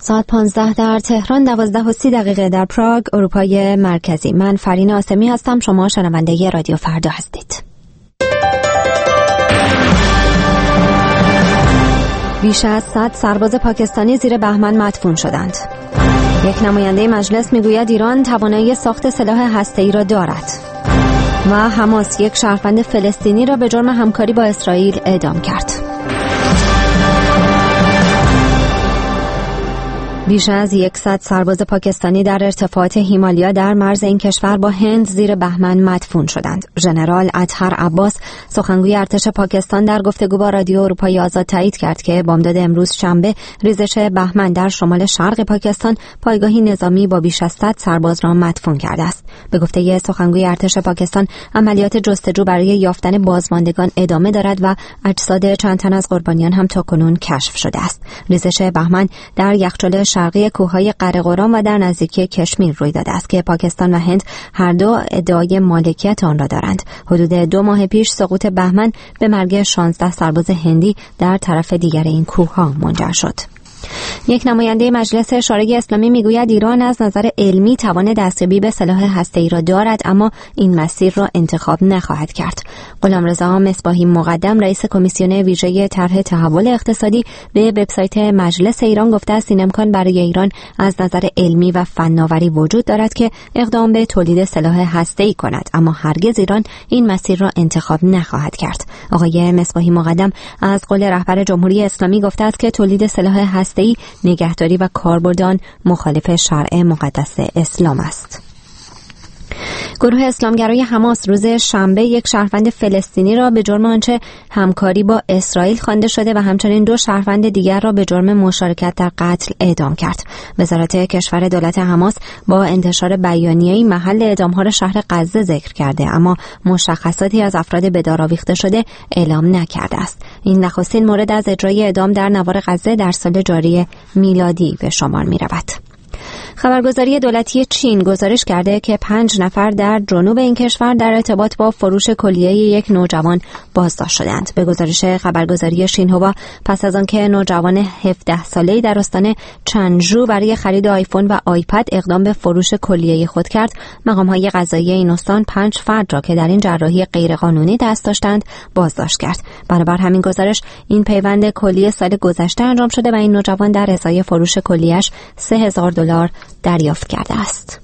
ساعت 15 در تهران، 12:30 در پراگ، اروپای مرکزی. من فرین آسمی هستم. شما شنونده رادیو فردا هستید. بیش از 100 سرباز پاکستانی زیر بهمن مدفون شدند. یک نماینده مجلس میگوید ایران توانایی ساخت سلاح هسته‌ای را دارد. و حماس یک شهروند فلسطینی را به جرم همکاری با اسرائیل اعدام کرد. بیش از 100 سرباز پاکستانی در ارتفاعات هیمالیا در مرز این کشور با هند زیر بهمن مدفون شدند. ژنرال اطهر عباس، سخنگوی ارتش پاکستان، در گفتگو با رادیو اروپای آزاد تایید کرد که بامداد امروز شنبه ریزش بهمن در شمال شرق پاکستان پایگاهی نظامی با بیش از 100 سرباز را مدفون کرده است. به گفته سخنگوی ارتش پاکستان، عملیات جستجو برای یافتن بازماندگان ادامه دارد و اجساد چند تن از قربانیان هم تاکنون کشف شده است. ریزش بهمن در یخچال شرقی کوههای قره‌قرام و در نزدیکی کشمیر روی داده است که پاکستان و هند هر دو ادعای مالکیت آن را دارند. حدود 2 ماه پیش سقوط بهمن به مرگ 16 سرباز هندی در طرف دیگر این کوهها منجر شد. یک نماینده مجلس شورای اسلامی میگوید ایران از نظر علمی توان دستیابی به سلاح هسته‌ای را دارد، اما این مسیر را انتخاب نخواهد کرد. غلامرضا مصباحی مقدم، رئیس کمیسیون ویژه طرح تحول اقتصادی، به وبسایت مجلس ایران گفته است این امکان برای ایران از نظر علمی و فناوری وجود دارد که اقدام به تولید سلاح هسته‌ای کند، اما هرگز ایران این مسیر را انتخاب نخواهد کرد. آقای مصباحی مقدم از قول رهبر جمهوری اسلامی گفته است که تولید سلاح هسته‌ای، نگهداری و کاربرد آن مخالف شرع مقدس اسلام است. گروه اسلامگرای حماس روز شنبه یک شهروند فلسطینی را به جرم آنچه همکاری با اسرائیل خوانده شده و همچنین 2 شهروند دیگر را به جرم مشارکت در قتل اعدام کرد. وزارت کشور دولت حماس با انتشار بیانیه‌ای محل اعدام‌ها را شهر غزه ذکر کرده، اما مشخصاتی از افراد به دار آویخته شده اعلام نکرده است. این نخستین مورد از اجرای اعدام در نوار غزه در سال جاری میلادی به شمار می‌رود. خبرگزاری دولتی چین گزارش کرده که 5 نفر در جنوب این کشور در ارتباط با فروش کلیه یک نوجوان بازداشت شدند. به گزارش خبرگزاری شینهوا، پس از آنکه نوجوان 17 ساله‌ای در استان چنژو برای خرید آیفون و آیپد اقدام به فروش کلیه خود کرد، مقام‌های قضایی این استان 5 فرد را که در این جراحی غیرقانونی دست داشتند بازداشت کرد. بنابر همین گزارش، این پیوند کلیه سال گذشته انجام شده و این نوجوان در ازای فروش کلیه‌اش $3000 دریافت کرده است.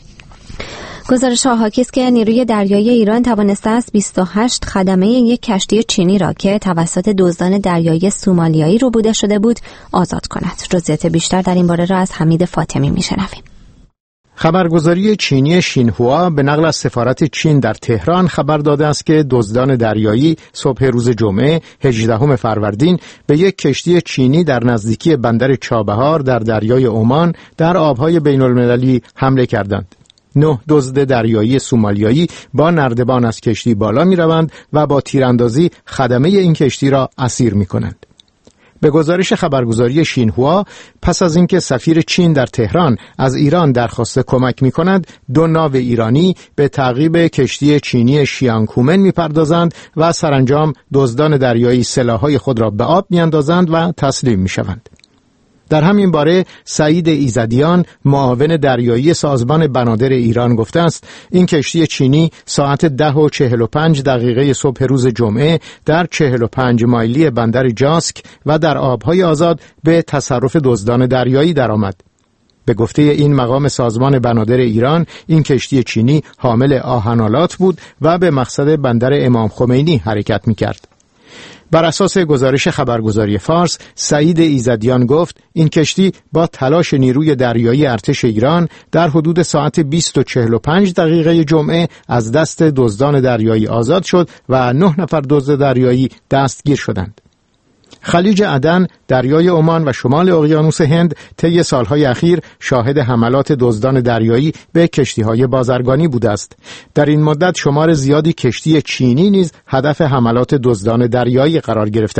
گزارش حاکی است که نیروی دریایی ایران توانسته است 28 خدمه یک کشتی چینی را که توسط دزدان دریایی سومالیایی ربوده شده بود آزاد کند. جزئیات بیشتر در این باره را از حمید فاطمی میشنویم. خبرگزاری چینی شینهوا به نقل از سفارت چین در تهران خبر داده است که دزدان دریایی صبح روز جمعه 18 فروردین به یک کشتی چینی در نزدیکی بندر چابهار در دریای عمان در آبهای بین‌المللی حمله کردند. 9 دزد دریایی سومالیایی با نردبان از کشتی بالا می روند و با تیراندازی خدمه این کشتی را اسیر می کنند. به گزارش خبرگزاری شینهوا، پس از اینکه سفیر چین در تهران از ایران درخواست کمک می کند، 2 ناو ایرانی به تعقیب کشتی چینی شیانگکومن می پردازند و سرانجام دزدان دریایی سلاح‌های خود را به آب می اندازند و تسلیم می شوند. در همین باره سعید ایزدیان، معاون دریایی سازمان بنادر ایران، گفته است این کشتی چینی ساعت 10:45 صبح روز جمعه در 45 مایلی بندر جاسک و در آبهای آزاد به تصرف دزدان دریایی درآمد. به گفته این مقام سازمان بنادر ایران، این کشتی چینی حامل آهن‌آلات بود و به مقصد بندر امام خمینی حرکت می‌کرد. بر اساس گزارش خبرگزاری فارس، سعید ایزدیان گفت این کشتی با تلاش نیروی دریایی ارتش ایران در حدود ساعت 20:45 جمعه از دست دزدان دریایی آزاد شد و 9 نفر دزد دریایی دستگیر شدند. خلیج عدن، دریای عمان و شمال اقیانوس هند طی سالهای اخیر شاهد حملات دزدان دریایی به کشتی‌های بازرگانی بوده است. در این مدت شمار زیادی کشتی چینی نیز هدف حملات دزدان دریایی قرار گرفته است.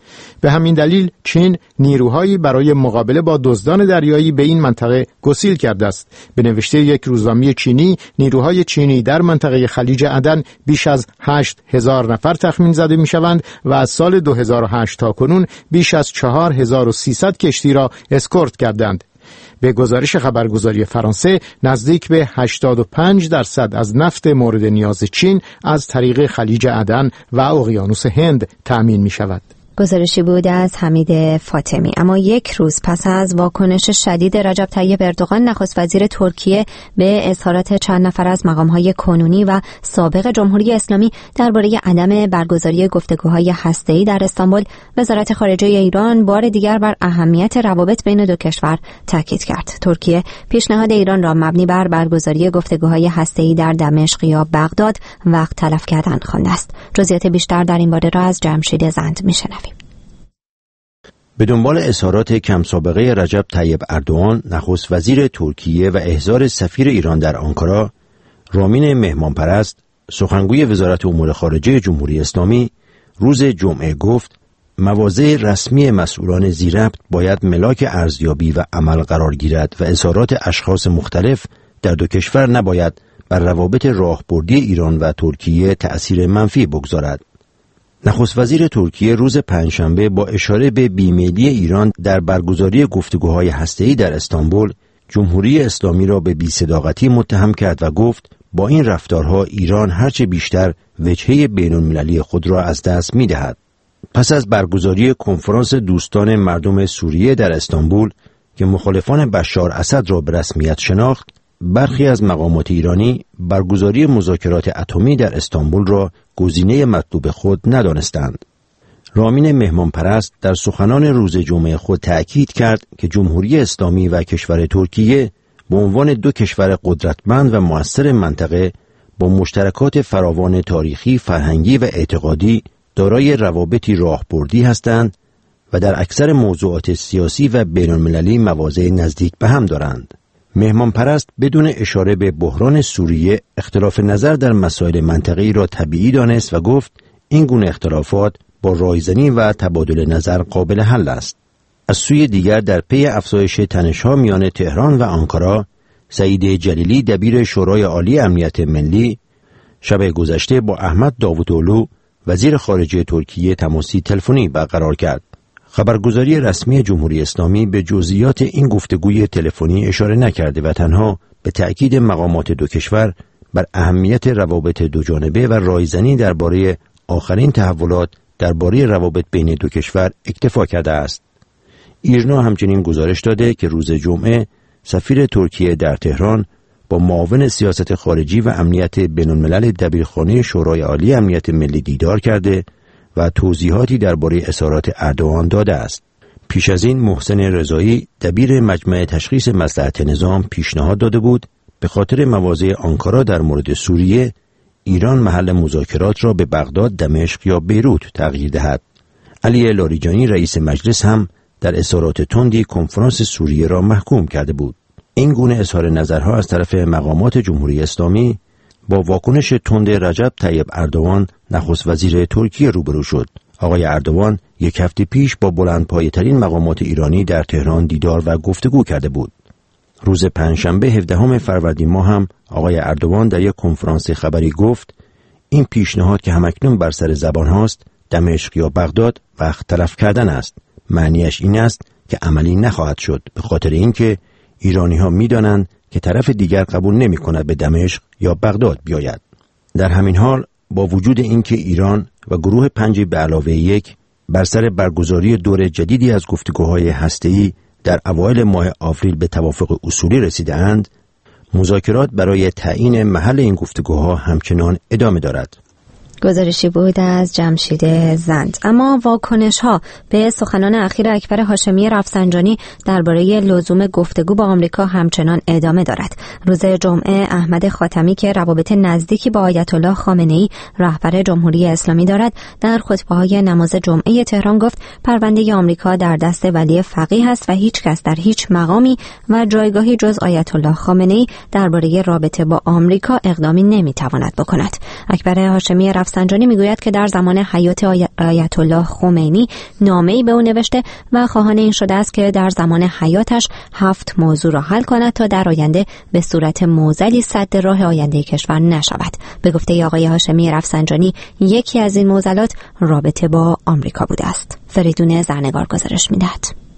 به همین دلیل چین نیروهایی برای مقابله با دزدان دریایی به این منطقه گسیل کرده است. به نوشته یک روزنامه چینی، نیروهای چینی در منطقه خلیج عدن بیش از 8,000 نفر تخمین زده می‌شوند و از سال 2008 تا کنون بیش از 4,300 کشتی را اسکورت کردند. به گزارش خبرگزاری فرانسه، نزدیک به 85% از نفت مورد نیاز چین از طریق خلیج عدن و اقیانوس هند تأمین می شود. گزارشی بود از حمید فاطمی. اما یک روز پس از واکنش شدید رجب طیب اردوغان، نخست وزیر ترکیه به اظهارات چند نفر از مقام‌های کنونی و سابق جمهوری اسلامی درباره عدم برگزاری گفتگوهای هسته‌ای در استانبول، وزارت خارجه ایران بار دیگر بر اهمیت روابط بین دو کشور تاکید کرد. ترکیه پیشنهاد ایران را مبنی بر برگزاری گفتگوهای هسته‌ای در دمشق یا بغداد وقت تلف کردن خوانده است. جزئیات بیشتر در این باره را از جمشید زند می‌شنویم. به دنبال اظهارات کم سابقه رجب طیب اردوغان، نخست وزیر ترکیه و احضار سفیر ایران در آنکارا، رامین مهمانپرست، سخنگوی وزارت امور خارجه جمهوری اسلامی، روز جمعه گفت مواضع رسمی مسئولان ذی‌ربط باید ملاک ارزیابی و عمل قرار گیرد و اظهارات اشخاص مختلف در دو کشور نباید بر روابط راهبردی ایران و ترکیه تأثیر منفی بگذارد. نخست وزیر ترکیه روز پنجشنبه با اشاره به بیمیلی ایران در برگزاری گفتگوهای هسته‌ای در استانبول، جمهوری اسلامی را به بی‌صداقتی متهم کرد و گفت با این رفتارها ایران هرچه بیشتر وجهه بین‌المللی خود را از دست می‌دهد. پس از برگزاری کنفرانس دوستان مردم سوریه در استانبول که مخالفان بشار اسد را به رسمیت شناخت، برخی از مقامات ایرانی برگزاری مذاکرات اتمی در استانبول را گزینه مطلوب خود ندانستند. رامین مهمانپرست در سخنان روز جمعه خود تأکید کرد که جمهوری اسلامی و کشور ترکیه به عنوان دو کشور قدرتمند و مؤثر منطقه با مشترکات فراوان تاریخی، فرهنگی و اعتقادی دارای روابطی راهبردی هستند و در اکثر موضوعات سیاسی و بین‌المللی مواضع نزدیک به هم دارند. مهمانپرست بدون اشاره به بحران سوریه اختلاف نظر در مسائل منطقه‌ای را طبیعی دانست و گفت این گونه اختلافات با رایزنی و تبادل نظر قابل حل است. از سوی دیگر در پی افزایش تنش‌ها میان تهران و آنکارا، سعید جلیلی دبیر شورای عالی امنیت ملی شب گذشته با احمد داوودوغلو وزیر خارجه ترکیه تماسی تلفنی برقرار کرد. خبرگزاری رسمی جمهوری اسلامی به جزئیات این گفتگوی تلفنی اشاره نکرده و تنها به تأکید مقامات دو کشور بر اهمیت روابط دوجانبه و رایزنی درباره آخرین تحولات درباره روابط بین دو کشور اکتفا کرده است. ایرنا همچنین گزارش داده که روز جمعه سفیر ترکیه در تهران با معاون سیاست خارجی و امنیت بین‌الملل دبیرخانه شورای عالی امنیت ملی دیدار کرده و توضیحاتی درباره اظهارات اردوغان داده است. پیش از این محسن رضایی دبیر مجمع تشخیص مصلحت نظام پیشنهاد داده بود به خاطر مواضع آنکارا در مورد سوریه، ایران محل مذاکرات را به بغداد، دمشق یا بیروت تغییر دهد. علی لاریجانی رئیس مجلس هم در اظهارات تندی کنفرانس سوریه را محکوم کرده بود. این گونه اظهار نظرها از طرف مقامات جمهوری اسلامی با واکنش تند رجب طیب اردوغان نخست وزیر ترکیه روبرو شد. آقای اردوغان یک هفته پیش با بلندپایه‌ترین مقامات ایرانی در تهران دیدار و گفتگو کرده بود. روز پنجشنبه 17 فروردین ماه هم آقای اردوغان در یک کنفرانس خبری گفت این پیشنهاد که همکنون بر سر زبان هاست، دمشق یا بغداد، وقت تلف کردن است. معنیش این است که عملی نخواهد شد، به خاطر اینکه ایرانی ها می دانند که طرف دیگر قبول نمی کند به دمشق یا بغداد بیاید. در همین حال با وجود اینکه ایران و گروه 5 به علاوه 1 بر سر برگزاری دور جدیدی از گفتگوهای هسته‌ای در اوایل ماه آوریل به توافق اصولی رسیده‌اند، مذاکرات برای تعیین محل این گفتگوها همچنان ادامه دارد. گزارشی بود از جمشید زند. اما واکنش‌ها به سخنان اخیر اکبر هاشمی رفسنجانی درباره لزوم گفتگو با آمریکا همچنان ادامه دارد. روز جمعه احمد خاتمی که روابط نزدیکی با آیت الله خامنه‌ای رهبر جمهوری اسلامی دارد، در خطبه‌های نماز جمعه تهران گفت پرونده آمریکا در دست ولی فقیه است و هیچ کس در هیچ مقامی و جایگاهی جز آیت الله خامنه‌ای درباره رابطه با آمریکا اقدامی نمی‌تواند بکند. اکبر هاشمی رفسنجانی میگوید که در زمان حیات آیت الله خمینی نامه‌ای به او نوشته و خواهان این شده است که در زمان حیاتش 7 موضوع را حل کند تا در آینده به صورت معضلی سد راه آینده کشور نشود. به گفته آقای هاشمی رفسنجانی یکی از این معضلات رابطه با آمریکا بوده است. فریدون زرنگار گزارش می‌دهد.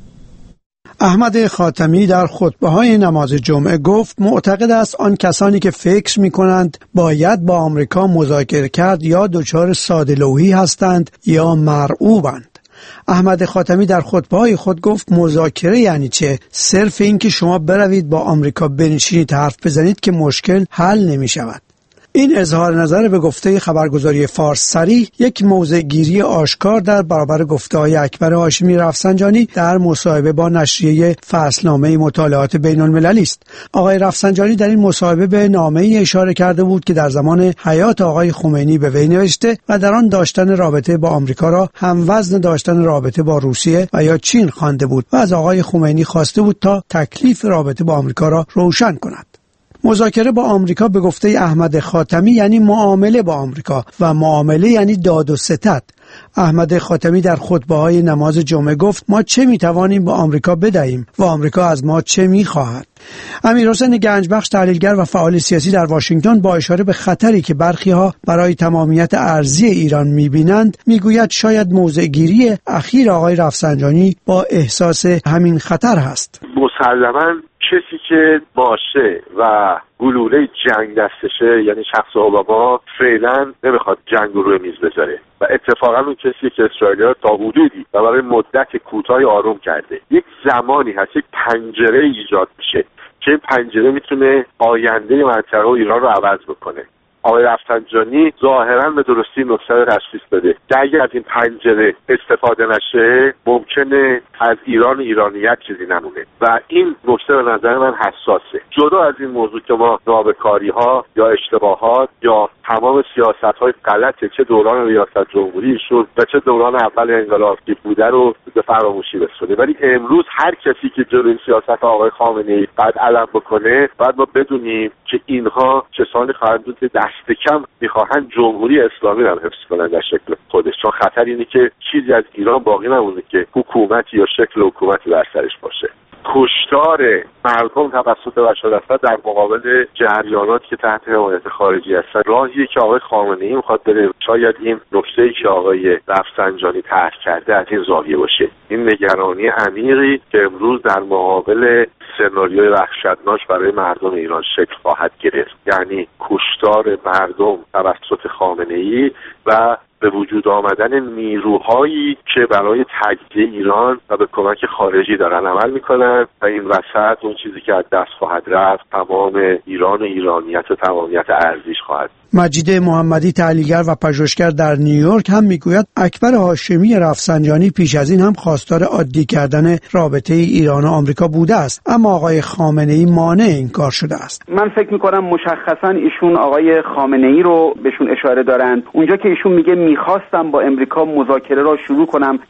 احمد خاتمی در خطبه‌های نماز جمعه گفت معتقد است آن کسانی که فکر می‌کنند باید با آمریکا مذاکره کرد یا دچار ساده‌لوحی هستند یا مرعوبند. احمد خاتمی در خطبه‌های خود گفت مذاکره یعنی چه؟ صرف این که شما بروید با آمریکا بنشینید حرف بزنید که مشکل حل نمی‌شود. این اظهار نظر به گفته خبرگزاری فارس صریح یک موضع گیری آشکار در برابر گفته‌های اکبر هاشمی رفسنجانی در مصاحبه با نشریه فصلنامه مطالعات بین‌المللی است. آقای رفسنجانی در این مصاحبه به نامه‌ای اشاره کرده بود که در زمان حیات آقای خمینی به وی نوشته و در آن داشتن رابطه با آمریکا را هموزن داشتن رابطه با روسیه و یا چین خوانده بود و از آقای خمینی خواسته بود تا تکلیف رابطه با آمریکا را روشن کند. مذاکره با آمریکا به گفته احمد خاتمی یعنی معامله با آمریکا و معامله یعنی داد و ستد. احمد خاتمی در خطبه‌های نماز جمعه گفت ما چه می‌توانیم با آمریکا بدهیم و آمریکا از ما چه می‌خواهد. امیرحسین گنجبخش تحلیلگر و فعال سیاسی در واشنگتن با اشاره به خطری که برخی‌ها برای تمامیت ارضی ایران می‌بینند میگوید شاید موضع‌گیری اخیر آقای رفسنجانی با احساس همین خطر هست. مسلماً کسی که باشه و گلوله جنگ دستشه یعنی شخص اوباما فعلا نمیخواد جنگ رو روی میز بذاره و اتفاقا اون کسی که اسرائیل تا حدودی و برای مدت کوتاهی آروم کرده. یک زمانی هست یک پنجره ایجاد میشه که این پنجره میتونه آینده منطقه و ایران رو عوض بکنه. آقای رفسنجانی ظاهرا به درستی نکته رو تشخیص بده که اگر از این پنجره استفاده نشه ممکنه از ایران و ایرانیت چیزی نمونه و این نکته به نظر من حساسه. جدا از این موضوع که ما نابکاری ها یا اشتباهات یا تمام سیاست های غلطه چه دوران ریاست جمهوری شد و چه دوران اول انقلاب بوده رو به فراموشی رسونده، ولی امروز هر کسی که جلوی سیاست آقای خامنه‌ای بعد علم بکنه بعد ما بدونیم که اینها کسانی خواهند بود که دست کم میخواهند جمهوری اسلامی رو حفظ کنن در شکل خودش، چون خطر اینه که چیزی از ایران باقی نمونه که حکومتی یا شکل حکومتی بر سرش باشه. کشتار مردم توسط بشار اسد در مقابل جریاناتی که تحت حمایت خارجی هستند راهیه که آقای خامنه‌ای میخواد بره. شاید این نکته‌ای که آقای رفسنجانی طرح کرده از این زاویه باشه. این نگرانی عمیقی که امروز در مقابل سناریوی وحشتناک برای مردم ایران شکل خواهد گرفت، یعنی کشتار مردم توسط خامنه‌ای و به وجود آمدن نیروهایی که برای تجزیه ایران و به کمک خارجی دارن عمل میکنن و این وسط اون چیزی که از دست خواهد رفت تمام ایران و ایرانیت و تمامیت ارضیش خواهد. مجید محمدی تحلیلگر و پژوهشگر در نیویورک هم میگوید اکبر هاشمی رفسنجانی پیش از این هم خواستار عادی کردن رابطه ایران و آمریکا بوده است، اما آقای خامنه‌ای مانع این کار شده است. من فکر میکنم مشخصا ایشون آقای خامنه‌ای رو بهشون اشاره دارند. اونجا که ایشون میگه میخواستم با امریکا مذاکره را شروع کنم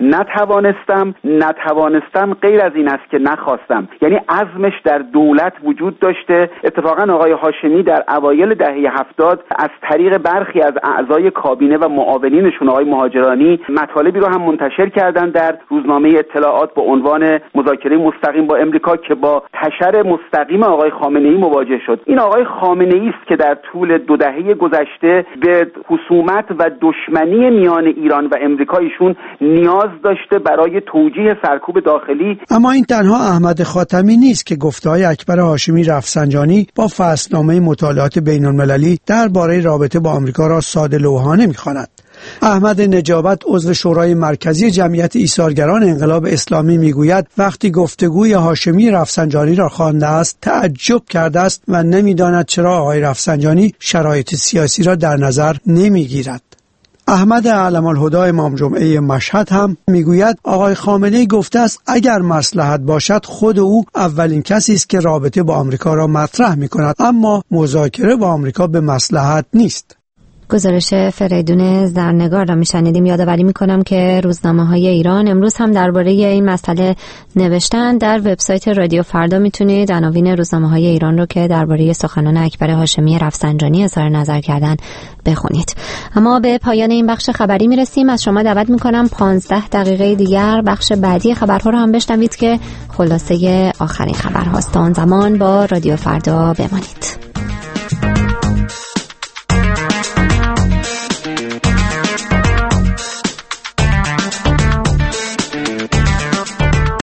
نتوانستم غیر از این است که نخواستم، یعنی عزمش در دولت وجود داشته. اتفاقا آقای هاشمی در اوایل دهه 70 از طریق برخی از اعضای کابینه و معاونینشون آقای مهاجرانی مطالبی رو هم منتشر کردن در روزنامه اطلاعات با عنوان مذاکره مستقیم با امریکا که با تشر مستقیم آقای خامنه‌ای مواجه شد. این آقای خامنه‌ای است که در طول 2 دهه گذشته به خصومت و دشمنی میان ایران و امریکا ایشون نیاز داشته برای توجیه سرکوب داخلی. اما این تنها احمد خاتمی نیست که گفته‌های اکبر هاشمی رفسنجانی با فصلنامه مطالعات بین‌المللی درباره رابطه با آمریکا را ساده لوحانه می‌خواند. احمد نجابت عضو شورای مرکزی جمعیت ایثارگران انقلاب اسلامی میگوید وقتی گفتگوی هاشمی رفسنجانی را خوانده است تعجب کرده است و نمی‌داند چرا آقای رفسنجانی شرایط سیاسی را در نظر نمی‌گیرد. احمد علم الهدی امام جمعه مشهد هم میگوید آقای خامنه‌ای گفته است اگر مصلحت باشد خود او اولین کسی است که رابطه با آمریکا را مطرح می‌کند، اما مذاکره با آمریکا به مصلحت نیست. گزارش فریدون زرنگار را میشنیدیم. یادآوری میکنم که روزنامه‌های ایران امروز هم درباره این مسئله نوشتن. در وبسایت رادیو فردا میتونید عناوین روزنامه‌های ایران رو که درباره سخنان اکبر هاشمی رفسنجانی اظهار نظر کردن بخونید. اما به پایان این بخش خبری میرسیم. از شما دعوت میکنم 15 دقیقه دیگر بخش بعدی خبرها رو هم بشنوید که خلاصه آخرین خبر هاست. تا آن زمان با رادیو فردا بمانید.